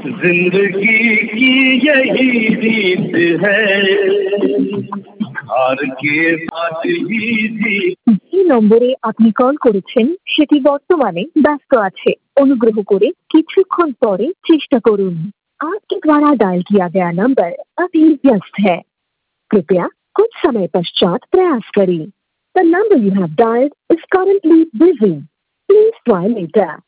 जिंदगी की यही रीत है, हार के साथ ही जीत। যে নম্বরে আপনি কল করেছেন সেটি বর্তমানে ব্যস্ত আছে। অনুগ্রহ করে কিছুক্ষণ পরে চেষ্টা করুন। आपके द्वारा डायल किया गया नंबर अभी व्यस्त है। कृपया कुछ समय पश्चात प्रयास करें। The number you have dialed is currently busy. Please try later.